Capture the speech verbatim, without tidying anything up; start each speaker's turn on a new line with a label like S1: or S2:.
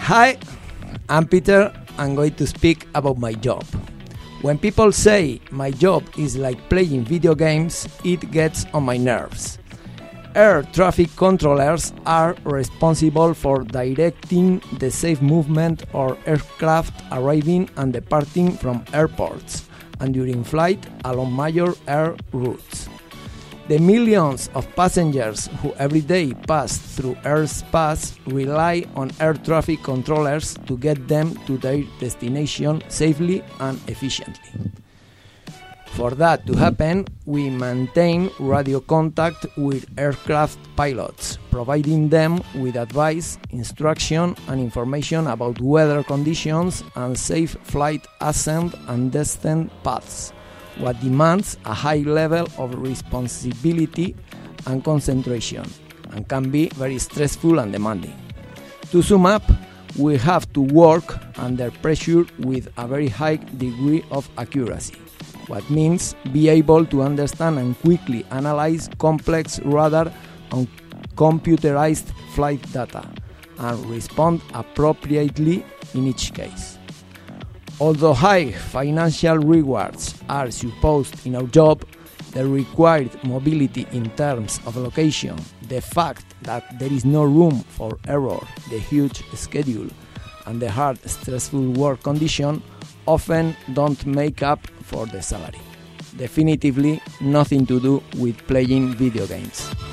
S1: Hi, I'm Peter. I'm going to speak about my job. When people say my job is like playing video games, it gets on my nerves. Air traffic controllers are responsible for directing the safe movement of aircraft arriving and departing from airports and during flight along major air routes. The millions of passengers who every day pass through airspace rely on air traffic controllers to get them to their destination safely and efficiently. For that to happen, we maintain radio contact with aircraft pilots, providing them with advice, instruction, and information about weather conditions and safe flight ascent and descent paths, what demands a high level of responsibility and concentration, and can be very stressful and demanding. To sum up, we have to work under pressure with a very high degree of accuracy, what means be able to understand and quickly analyze complex radar and computerized flight data, and respond appropriately in each case. Although high financial rewards are supposed in our job, the required mobility in terms of location, the fact that there is no room for error, the huge schedule, and the hard, stressful work condition often don't make up for the salary. Definitively nothing to do with playing video games.